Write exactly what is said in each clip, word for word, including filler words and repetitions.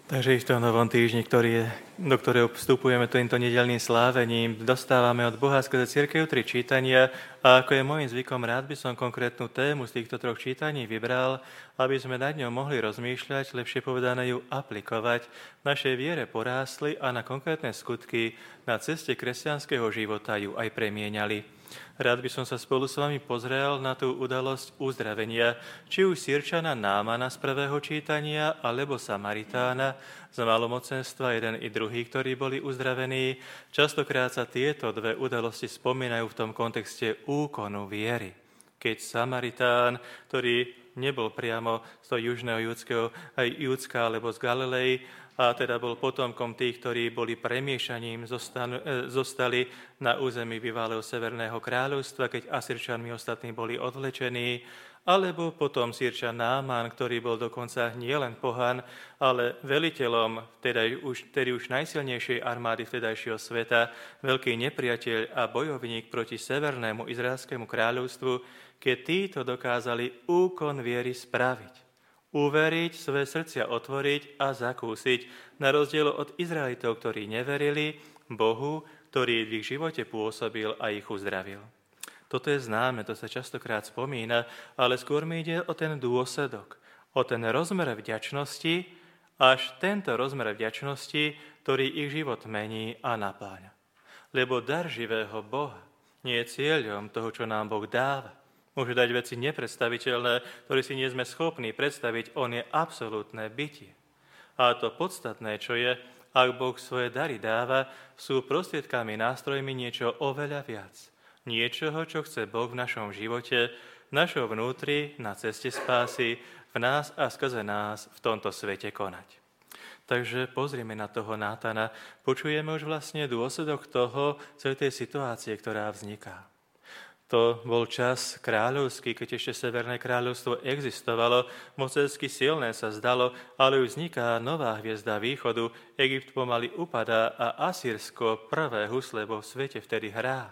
Takže v tom novom týždni, ktorý je, do ktorého vstupujeme týmto nedeľným slávením, dostávame od Boha skrze cirkev tri čítania a ako je môjim zvykom, rád by som konkrétnu tému z týchto troch čítaní vybral, aby sme nad ňou mohli rozmýšľať, lepšie povedané ju aplikovať, v našej viere porásli a na konkrétne skutky na ceste kresťanského života ju aj premieňali. Rád by som sa spolu s vami pozrel na tú udalosť uzdravenia, či už Sýrčana Námana z prvého čítania, alebo Samaritána z malomocenstva, jeden i druhý, ktorí boli uzdravení. Častokrát sa tieto dve udalosti spomínajú v tom kontexte úkonu viery. Keď Samaritán, ktorý nebol priamo z toho južného Judského, aj Judska alebo z Galilei, a teda bol potomkom tých, ktorí boli premiešaním, zostali na území bývalého Severného kráľovstva, keď Asýrčanmi ostatní boli odvlečení, alebo potom Sýrčan Náman, ktorý bol dokonca nielen pohan, ale veliteľom tedy už, tedy už najsilnejšej armády vtedajšieho sveta, veľký nepriateľ a bojovník proti Severnému izraelskému kráľovstvu, keď títo dokázali úkon viery spraviť. Uveriť, svoje srdcia otvoriť a zakúsiť, na rozdiel od Izraelitov, ktorí neverili Bohu, ktorý v ich živote pôsobil a ich uzdravil. Toto je známe, to sa častokrát spomína, ale skôr mi ide o ten dôsledok, o ten rozmer vďačnosti, až tento rozmer vďačnosti, ktorý ich život mení a napáňa. Lebo dar živého Boha nie je cieľom toho, čo nám Boh dáva. Môže dať veci nepredstaviteľné, ktoré si nie sme schopní predstaviť. On je absolútne bytie. A to podstatné, čo je, ak Boh svoje dary dáva, sú prostriedkami, nástrojmi niečo oveľa viac. Niečoho, čo chce Boh v našom živote, v našom vnútri, na ceste spásy, v nás a skrze nás v tomto svete konať. Takže pozrieme na toho Nátana. Počujeme už vlastne dôsledok toho, celej tej situácie, ktorá vzniká. To bol čas kráľovský, keď ešte Severné kráľovstvo existovalo, mocensky silné sa zdalo, ale už vzniká nová hviezda východu, Egypt pomaly upadá a Asýrsko prvé husle vo svete vtedy hrá.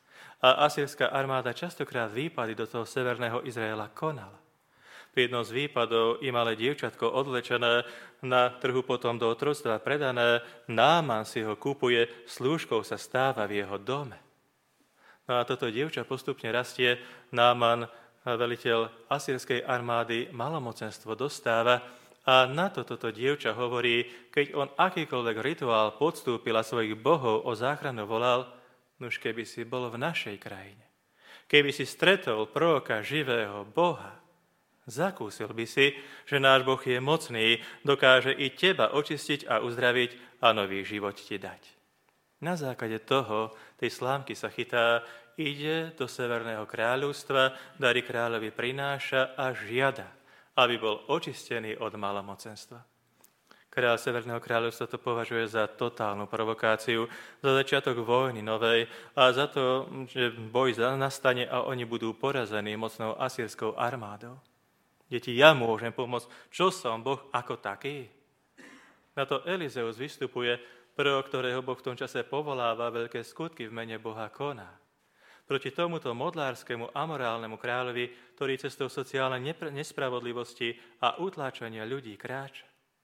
A asýrská armáda častokrát výpady do toho severného Izraela konala. Pri jednom z výpadov i malé dievčatko odvlečené, na trhu potom do otroctva predané, Náman si ho kúpuje, slúžkou sa stáva v jeho dome. No a toto dievča postupne rastie, Náman, veliteľ asýrskej armády, malomocenstvo dostáva a na to toto dievča hovorí, keď on akýkoľvek rituál podstúpil a svojich bohov o záchranu volal, nuž keby si bol v našej krajine, keby si stretol proroka živého Boha, zakúsil by si, že náš Boh je mocný, dokáže i teba očistiť a uzdraviť a nový život ti dať. Na základe toho, tej slámky sa chytá, ide do Severného kráľovstva, dary kráľovi prináša a žiada, aby bol očistený od malomocenstva. Kráľ Severného kráľovstva to považuje za totálnu provokáciu, za začiatok vojny novej a za to, že boj nastane a oni budú porazení mocnou asýrskou armádou. Deti, ja môžem pomôcť, čo som Boh ako taký? Na to Elizeus vystupuje, prorok, ktorého Boh v tom čase povoláva, veľké skutky v mene Boha koná. Proti tomuto modlárskému amorálnemu kráľovi, ktorý cestou sociálnej nespravodlivosti a utláčania ľudí kráča.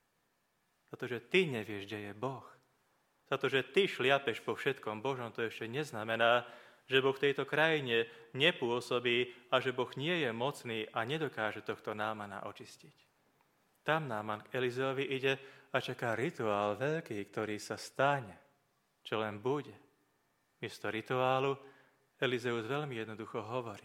Za to, že ty nevieš, kde je Boh. Za to, že ty šliapeš po všetkom Božom, to ešte neznamená, že Boh v tejto krajine nepôsobí a že Boh nie je mocný a nedokáže tohto Námana očistiť. Tam Náman k Elizeovi ide a čaká rituál veľký, ktorý sa stane, čo len bude. Miesto rituálu Elizeus veľmi jednoducho hovorí.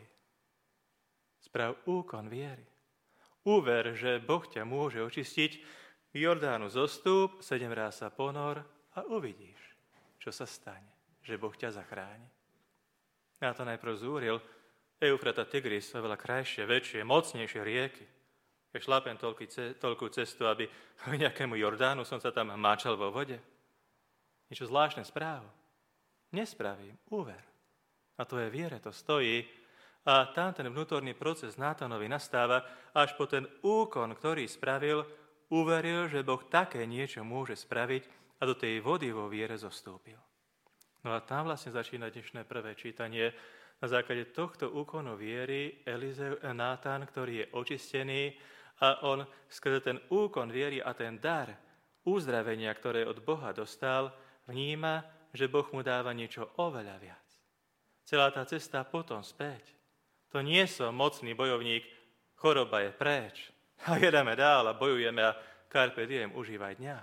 Sprav úkon viery. Uver, že Boh ťa môže očistiť, v Jordánu zostúp, sedem ráz sa ponor a uvidíš, čo sa stane, že Boh ťa zachráni. Ja to najprv zúril, Eufrat a Tigris sú veľa krajšie, väčšie, mocnejšie rieky. Keď šlapem toľkú cestu, aby k nejakému Jordánu som sa tam máčal vo vode. Niečo zvláštne správu. Nespravím, uver. A tvoje viere to stojí. A tam ten vnútorný proces Nátánovi nastáva, až po ten úkon, ktorý spravil, uveril, že Boh také niečo môže spraviť a do tej vody vo viere zostúpil. No a tam vlastne začína dnešné prvé čítanie. Na základe tohto úkonu viery Elizeu, Nátán, ktorý je očistený, a on skrze ten úkon viery a ten dar uzdravenia, ktoré od Boha dostal, vníma, že Boh mu dáva niečo oveľa viac. Celá tá cesta potom späť. To nie som mocný bojovník, choroba je preč. A jedeme dál a bojujeme a carpe diem, užívaj dňa.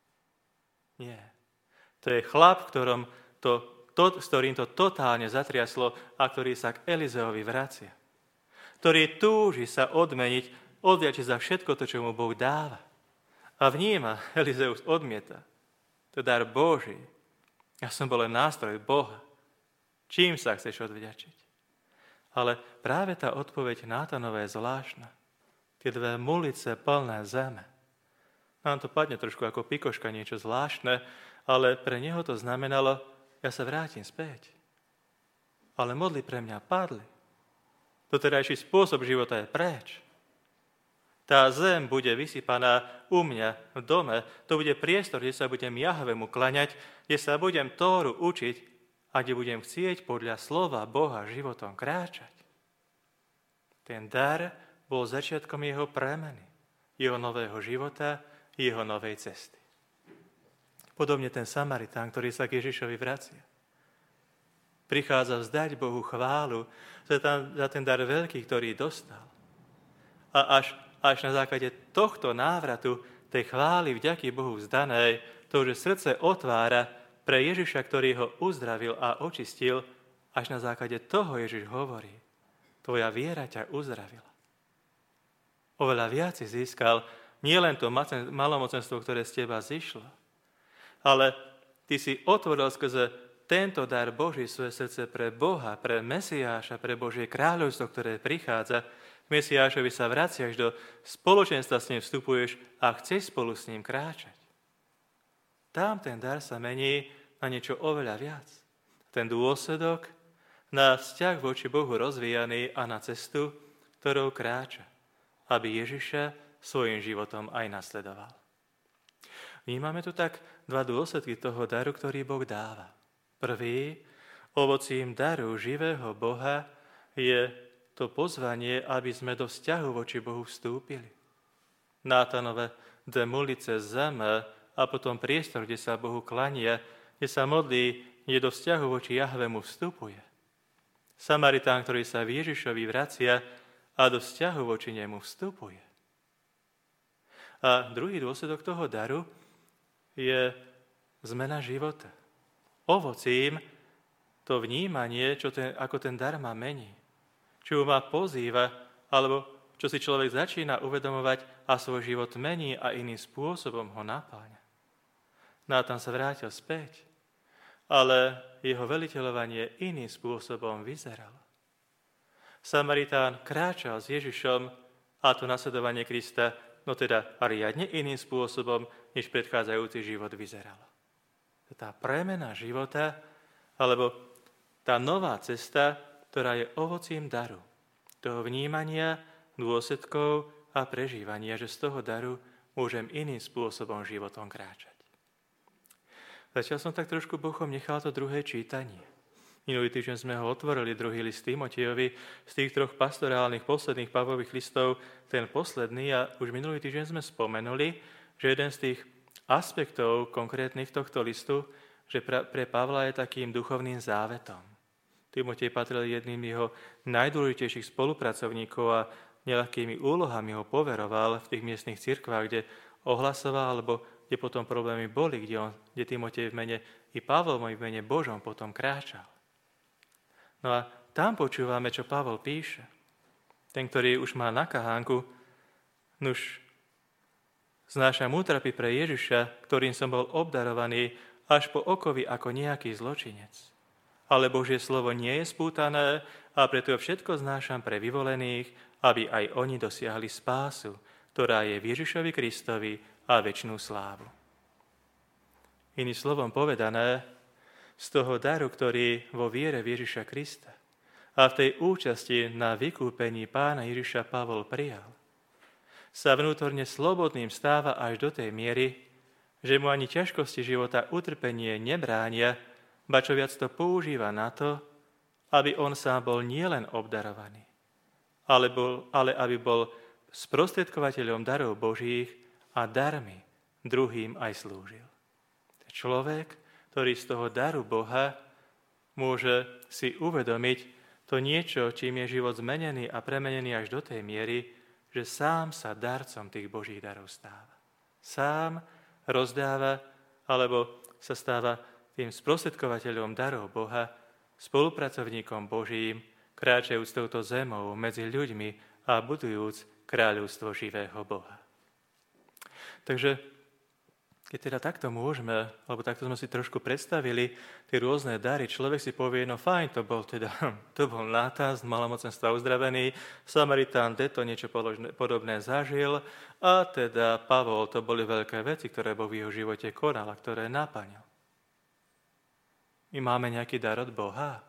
Nie. To je chlap, ktorom to, to, s ktorým to totálne zatriaslo a ktorý sa k Elizeovi vracia. Ktorý túži sa odmeniť, odvďačiť za všetko to, čo mu Boh dáva. A vníma, Elizeus odmieta. To dar Boží. Ja som bol len nástroj Boha. Čím sa chceš odvďačiť? Ale práve tá odpoveď Nátanova je zvláštna. Tie dve mulice plné zeme. Nám to padne trošku ako pikoška, niečo zvláštne, ale pre neho to znamenalo, ja sa vrátim späť. Ale modly pre mňa padli. Doterajší spôsob života je preč. Tá zem bude vysypaná u mňa v dome, to bude priestor, kde sa budem Jahvemu klaňať, kde sa budem Tóru učiť a kde budem chcieť podľa slova Boha životom kráčať. Ten dar bol začiatkom jeho premeny, jeho nového života, jeho novej cesty. Podobne ten Samaritán, ktorý sa k Ježišovi vracia. Prichádza vzdať Bohu chválu za ten dar veľký, ktorý dostal. A až Až na základe tohto návratu, tej chvály vďaky Bohu vzdanej, to, že srdce otvára pre Ježiša, ktorý ho uzdravil a očistil, až na základe toho Ježiš hovorí, tvoja viera ťa uzdravila. Oveľa viac si získal nielen to malomocenstvo, ktoré z teba zišlo, ale ty si otvoril skrze tento dar Boží svoje srdce pre Boha, pre Mesiáša, pre Božie kráľovstvo, ktoré prichádza. Mesiášovi sa vraciaš do spoločenstva, s ním vstupuješ a chceš spolu s ním kráčať. Tam ten dar sa mení na niečo oveľa viac. Ten dôsledok na vzťah voči Bohu rozvíjaný a na cestu, ktorou kráča, aby Ježiša svojim životom aj nasledoval. Vnímame tu tak dva dôsledky toho daru, ktorý Boh dáva. Prvý, ovocím daru živého Boha je to pozvanie, aby sme do vzťahu voči Bohu vstúpili. Nátanove dve mulice zeme a potom priestor, kde sa Bohu klania, kde sa modlí, kde do vzťahu voči Jahvemu vstupuje. Samaritán, ktorý sa v Ježišovi vracia a do vzťahu voči nemu vstupuje. A druhý dôsledok toho daru je zmena života. Ovocím to vnímanie, čo ten, ako ten dar má mení. Či ho ma pozýva, alebo čo si človek začína uvedomovať a svoj život mení a iným spôsobom ho napáňa. Nátan sa vrátil späť, ale jeho veliteľovanie iným spôsobom vyzeralo. Samaritán kráčal s Ježišom a to nasledovanie Krista, no teda riadne iným spôsobom, než predchádzajúci život vyzeralo. Tá premena života, alebo tá nová cesta, ktorá je ovocím daru, toho vnímania, dôsledkov a prežívania, že z toho daru môžem iným spôsobom životom kráčať. Začal som tak trošku Bohom, nechal to druhé čítanie. Minulý týždeň sme ho otvorili, druhý list Timotejovi, z tých troch pastorálnych posledných Pavlových listov, ten posledný, a už minulý týždeň sme spomenuli, že jeden z tých aspektov konkrétnych tohto listu, že pre Pavla je takým duchovným závetom. Timotej patril jedným jeho najdôležitejších spolupracovníkov a neľahkými úlohami ho poveroval v tých miestnych cirkvách, kde ohlasoval, alebo kde potom problémy boli, kde, on, kde Timotej v mene i Pavlom v mene Božom potom kráčal. No a tam počúvame, čo Pavol píše. Ten, ktorý už má na kahánku, nuž znášam útrapy pre Ježiša, ktorým som bol obdarovaný až po okovy ako nejaký zločinec. Ale Božie slovo nie je spútané a preto všetko znášam pre vyvolených, aby aj oni dosiahli spásu, ktorá je v Ježišovi Kristovi a večnú slávu. Iným slovom povedané, z toho daru, ktorý vo viere v Ježiša Krista a v tej účasti na vykúpení Pána Ježiša Pavol prijal, sa vnútorne slobodným stáva až do tej miery, že mu ani ťažkosti života utrpenie nebránia, ba čo viac to používa na to, aby on sám bol nielen obdarovaný, ale, bol, ale aby bol sprostredkovateľom darov Božích a darmi druhým aj slúžil. Človek, ktorý z toho daru Boha môže si uvedomiť to niečo, čím je život zmenený a premenený až do tej miery, že sám sa darcom tých Božích darov stáva. Sám rozdáva, alebo sa stáva tým sprostredkovateľom darov Boha, spolupracovníkom Božím, kráčajúc touto zemou medzi ľuďmi a budujúc kráľovstvo živého Boha. Takže keď teda takto môžeme, alebo takto sme si trošku predstavili tie rôzne dary, človek si povie, no fajn, to bol teda, to bol Nátan z malomocenstva uzdravený, Samaritán deto niečo podobné zažil a teda Pavol, to boli veľké veci, ktoré Boh v jeho živote konal a ktoré naplnil. My máme nejaký dar od Boha?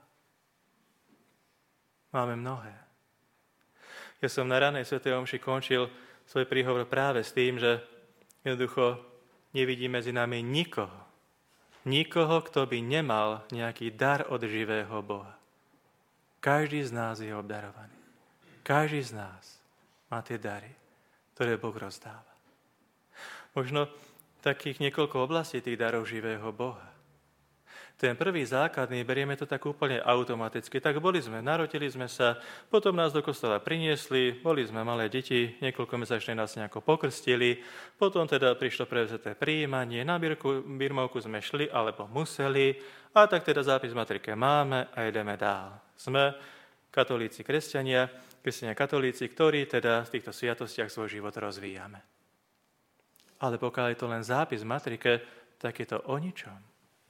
Máme mnohé. Ja som na ranej svätej omši končil svoj príhovor práve s tým, že jednoducho nevidí medzi nami nikoho. Nikoho, kto by nemal nejaký dar od živého Boha. Každý z nás je obdarovaný. Každý z nás má tie dary, ktoré Boh rozdáva. Možno takých niekoľko oblastí tých darov živého Boha. Ten prvý základný, berieme to tak úplne automaticky. Tak boli sme, narodili sme sa, potom nás do kostola priniesli, boli sme malé deti, niekoľkomesačne nás nejako pokrstili, potom teda prišlo prevzaté prijímanie, na birku, birmovku sme šli alebo museli, a tak teda zápis v matrike máme a ideme dál. Sme katolíci kresťania, kresťania katolíci, ktorí teda v týchto sviatostiach svoj život rozvíjame. Ale pokiaľ je to len zápis v matrike, tak je to o ničom.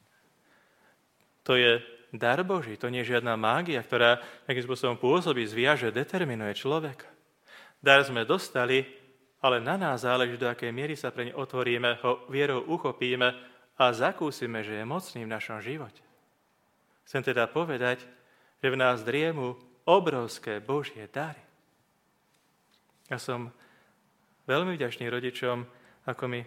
To je dar Boží, to nie je žiadna mágia, ktorá nejakým spôsobom pôsobí, zviaže, determinuje človeka. Dar sme dostali, ale na nás záleží, do akej miery sa pre ne otvoríme, ho vierou uchopíme a zakúsime, že je mocný v našom živote. Chcem teda povedať, že v nás driemu obrovské Božie dary. Ja som veľmi vďačný rodičom, ako mi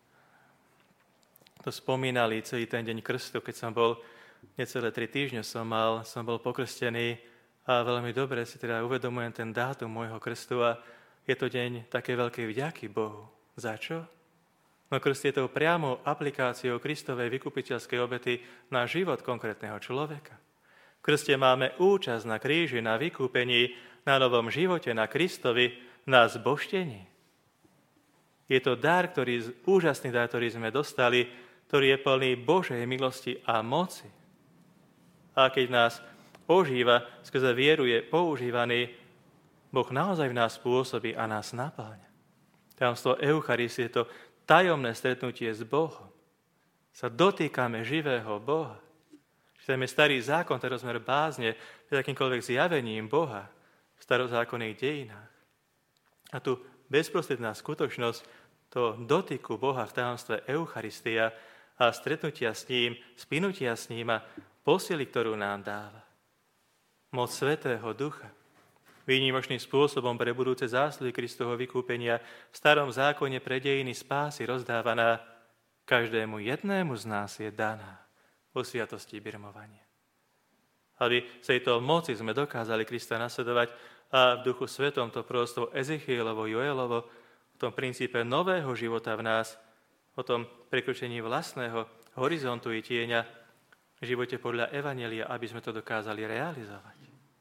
to spomínali celý ten deň krstu, keď som bol necelé tri týždne som mal, som bol pokrstený a veľmi dobre si teda uvedomujem ten dátum môjho krstu a je to deň také veľkej vďaky Bohu. Za čo? No krst je tou priamou aplikáciou Kristovej vykupiteľskej obety na život konkrétneho človeka. V krste máme účasť na kríži, na vykúpení, na novom živote, na Kristovi, na zbožtení. Je to dar, ktorý, úžasný dar, ktorý sme dostali, ktorý je plný Božej milosti a moci. A keď nás ožíva, skrze vieru je používaný, Boh naozaj v nás pôsobí a nás napĺňa. Tajomstvo Eucharistie je to tajomné stretnutie s Bohom. Sa dotýkame živého Boha. Čítame starý zákon, ten rozmer bázne, je takýmkoľvek zjavením Boha v starozákonných dejinách. A tu bezprostredná skutočnosť to dotyku Boha v tajomstve Eucharistia a stretnutia s ním, spinutia s ním a posily, ktorú nám dáva. Moc Svätého Ducha, výnimočným spôsobom pre budúce zásluhy Kristovho vykúpenia v starom zákone pre dejiny spásy rozdávaná, každému jednému z nás je daná vo sviatosti birmovania. Aby z tejto moci sme dokázali Krista nasledovať a v Duchu Svetom to proroctvo Ezechielovo, Joelovo, o tom princípe nového života v nás, o tom prekročení vlastného horizontu i tieňa, v živote podľa Evanjelia, aby sme to dokázali realizovať.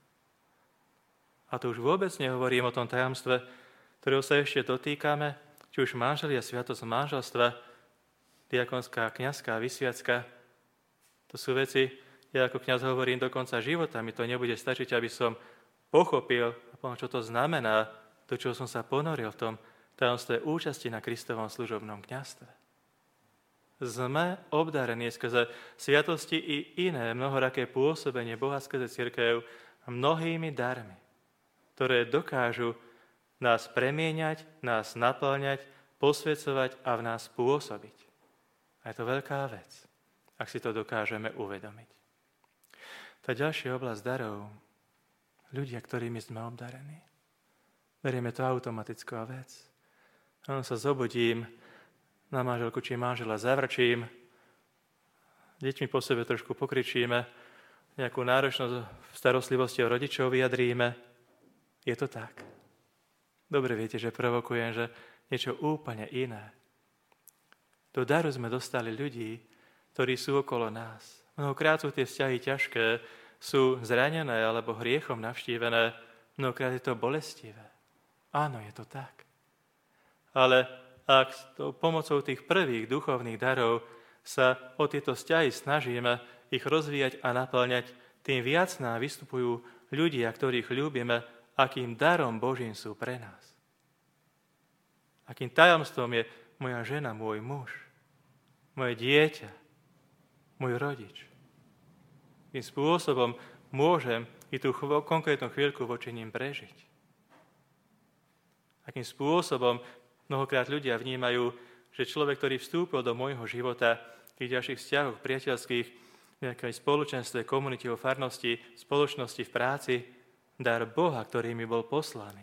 A to už vôbec nehovorím o tom tajomstve, ktorého sa ešte dotýkame, či už manželia, sviatosť manželstva, diakonská, kňazská, vysviacka. To sú veci, ja ako kňaz hovorím do konca života, mi to nebude stačiť, aby som pochopil, čo to znamená, do čoho som sa ponoril v tom tajomstve účasti na Kristovom služobnom kňazstve. Sme obdarení skrze sviatosti i iné mnohoraké pôsobenie Boha skrze cirkev mnohými darmi, ktoré dokážu nás premieňať, nás naplňať, posvedzovať a v nás pôsobiť. A je to veľká vec, ak si to dokážeme uvedomiť. Tá ďalšia oblasť darov, ľudia, ktorými sme obdarení. Berieme to automatická vec. Áno, sa zobudím, na manželku či manžela zavrčím, deťmi po sebe trošku pokričíme, nejakú náročnosť v starostlivosti o rodičov vyjadríme. Je to tak. Dobre viete, že provokujem, že niečo úplne iné. Do daru sme dostali ľudí, ktorí sú okolo nás. Mnohokrát sú tie vzťahy ťažké, sú zranené alebo hriechom navštívené, mnohokrát je to bolestivé. Áno, je to tak. Ale ak s tou pomocou tých prvých duchovných darov sa o tieto vzťahy snažíme ich rozvíjať a naplňať, tým viac nám vystupujú ľudia, ktorých ľúbime, akým darom Božím sú pre nás. Akým tajomstvom je moja žena, môj muž, moje dieťa, môj rodič. Tým spôsobom môžem i tú chv- konkrétnu chvíľku voči ním prežiť. Akým spôsobom mnohokrát ľudia vnímajú, že človek, ktorý vstúpil do môjho života, v tých ďalších vzťahoch priateľských, v nejakej spoločenstve, komunite, vo farnosti, spoločnosti, v práci, dar Boha, ktorý mi bol poslaný.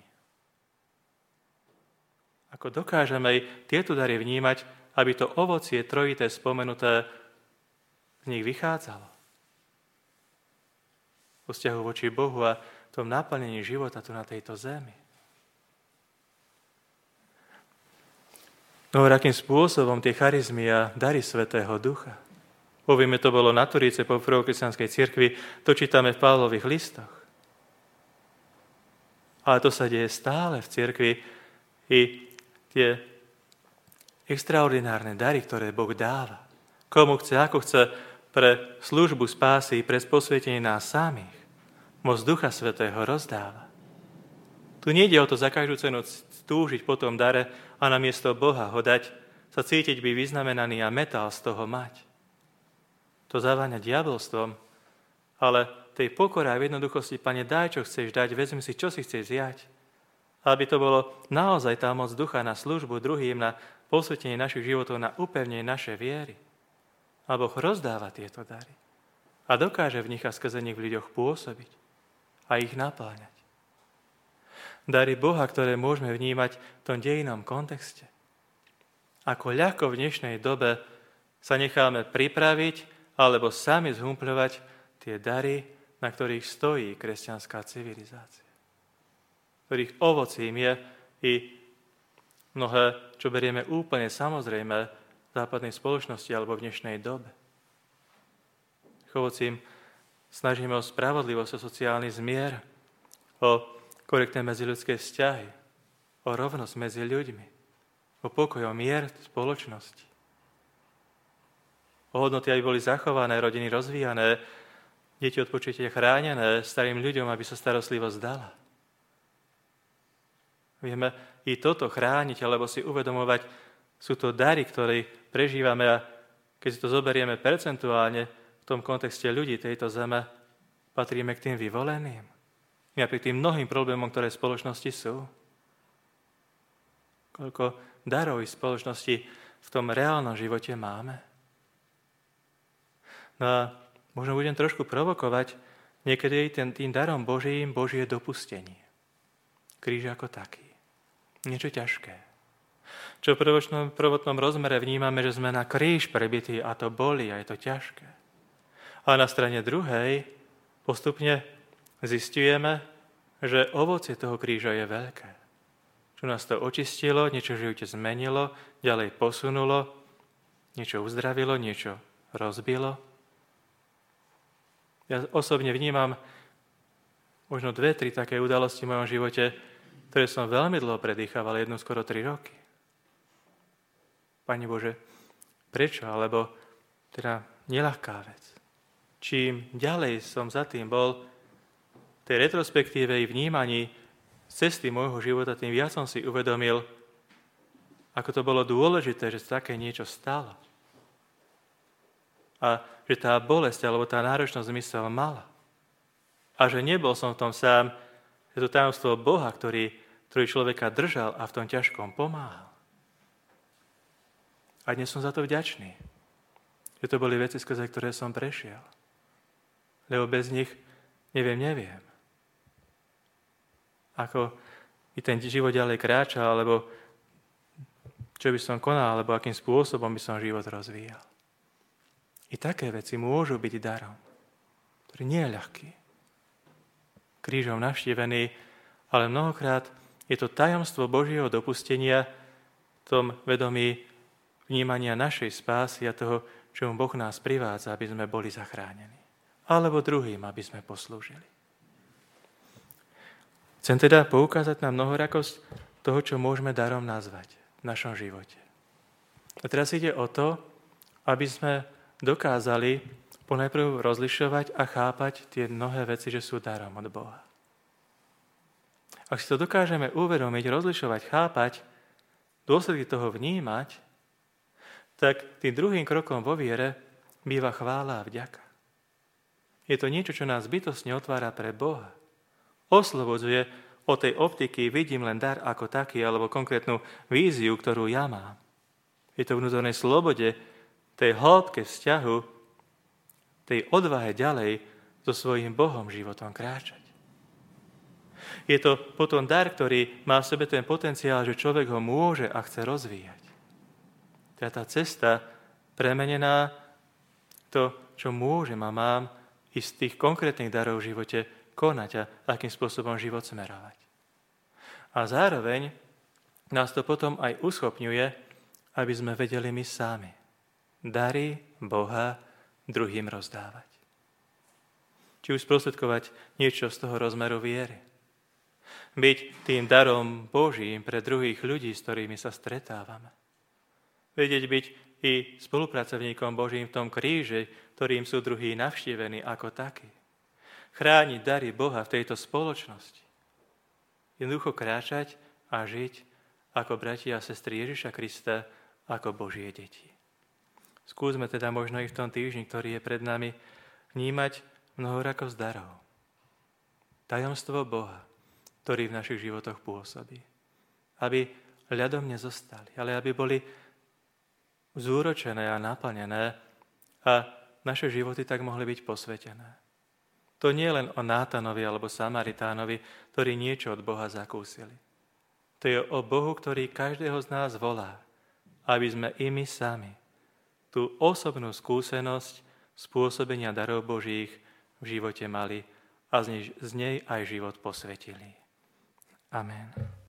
Ako dokážeme aj tieto dary vnímať, aby to ovocie trojité spomenuté z nich vychádzalo. Po vzťahu voči Bohu a tom naplnení života tu na tejto zemi. No akým spôsobom tie charizmy a dary Svätého Ducha. Povieme, to bolo na Turíce po prvokresťanskej cirkvi, to čítame v Pavlových listoch. Ale to sa deje stále v cirkvi i tie extraordinárne dary, ktoré Boh dáva. Komu chce, ako chce, pre službu spásy, pre posvetenie nás samých. Moc Ducha Svätého rozdáva. Tu nejde o to za každú cenu túžiť po tom dare a namiesto Boha ho dať, sa cítiť byť vyznamenaný a metal z toho mať. To zaváňa diabolstvom, ale tej pokore a v jednoduchosti, Pane, daj, čo chceš dať, vezmi si, čo si chceš vziať. Aby to bolo naozaj tá moc Ducha na službu druhým, na posvetenie našich životov, na upevnenie našej viery. A Boh rozdáva tieto dary. A dokáže v nich a skrze nich v ľuďoch pôsobiť a ich napláňať. Dary Boha, ktoré môžeme vnímať v tom dejinnom kontexte. Ako ľahko v dnešnej dobe sa necháme pripraviť alebo sami zhumpľovať tie dary, na ktorých stojí kresťanská civilizácia. Ktorých ovocím je i mnohé, čo berieme úplne samozrejme v západnej spoločnosti alebo v dnešnej dobe. Ovocím snažíme o spravodlivosť, o sociálny zmier, o korektné medziľudské vzťahy, o rovnosť medzi ľuďmi, o pokoj, o mier v spoločnosti. O hodnoty, aby boli zachované, rodiny rozvíjané, deti od počutia chránené, starým ľuďom, aby sa starostlivosť dala. Vieme i toto chrániť, alebo si uvedomovať, sú to dary, ktoré prežívame a keď si to zoberieme percentuálne v tom kontexte ľudí tejto zeme, patríme k tým vyvoleným. Napriek tým mnohým problémom, ktoré v spoločnosti sú. Koľko darov v spoločnosti v tom reálnom živote máme. No a možno budem trošku provokovať, niekedy ten, tým darom Božím Božie dopustenie. Kríž ako taký. Niečo ťažké. Čo v prvotnom, prvotnom rozmere vnímame, že sme na kríž prebití a to bolí a je to ťažké. A na strane druhej postupne zistujeme, že ovocie toho kríža je veľké. Čo nás to očistilo, niečo v živote zmenilo, ďalej posunulo, niečo uzdravilo, niečo rozbilo. Ja osobne vnímam možno dve, tri také udalosti v mojom živote, ktoré som veľmi dlho predýchaval, jednu skoro tri roky. Pane Bože, prečo? Alebo teda neľahká vec. Čím ďalej som za tým bol, v tej retrospektíve i vnímaní cesty môjho života, tým viac som si uvedomil, ako to bolo dôležité, že sa také niečo stalo. A že tá bolesť alebo tá náročnosť zmysel mala. A že nebol som v tom sám, že to tajomstvo Boha, ktorý, ktorý človeka držal a v tom ťažkom pomáhal. A dnes som za to vďačný, že to boli veci, skrze ktoré som prešiel. Lebo bez nich neviem, neviem. Ako i ten život ďalej kráča, alebo čo by som konal, alebo akým spôsobom by som život rozvíjal. I také veci môžu byť darom, ktorý nie je ľahký. Krížom navštívený, ale mnohokrát je to tajomstvo Božieho dopustenia v tom vedomí, v vnímania našej spásy a toho, čomu Boh nás privádza, aby sme boli zachránení. Alebo druhým, aby sme poslúžili. Chcem teda poukázať na mnohorakosť toho, čo môžeme darom nazvať v našom živote. A teraz ide o to, aby sme dokázali ponajprv rozlišovať a chápať tie mnohé veci, že sú darom od Boha. Ak si to dokážeme uvedomiť, rozlišovať, chápať, dôsledky toho vnímať, tak tým druhým krokom vo viere býva chvála a vďaka. Je to niečo, čo nás bytostne otvára pre Boha. Oslobodzuje od tej optiky, vidím len dar ako taký, alebo konkrétnu víziu, ktorú ja mám. Je to vnútornej slobode, tej hĺbke vzťahu, tej odvahe ďalej so svojím Bohom životom kráčať. Je to potom dar, ktorý má v sebe ten potenciál, že človek ho môže a chce rozvíjať. Teda tá cesta premenená, to, čo môžem a mám, i z tých konkrétnych darov v živote konať a akým spôsobom život smerovať. A zároveň nás to potom aj uschopňuje, aby sme vedeli my sami dary Boha druhým rozdávať. Či už sprostredkovať niečo z toho rozmeru viery. Byť tým darom Božím pre druhých ľudí, s ktorými sa stretávame. Vedieť byť i spolupracovníkom Božím v tom kríži, ktorým sú druhí navštívení ako takí. Chrániť dary Boha v tejto spoločnosti. Jednoducho kráčať a žiť ako bratia a sestry Ježiša Krista, ako Božie deti. Skúsme teda možno i v tom týždni, ktorý je pred nami, vnímať mnohorakosť darov. Tajomstvo Boha, ktorý v našich životoch pôsobí. Aby ľadom nezostali, ale aby boli zúročené a naplnené a naše životy tak mohli byť posvetené. To nie je len o Nátanovi alebo Samaritánovi, ktorí niečo od Boha zakúsili. To je o Bohu, ktorý každého z nás volá, aby sme i my sami tú osobnú skúsenosť spôsobenia darov Božích v živote mali a z nej aj život posvetili. Amen.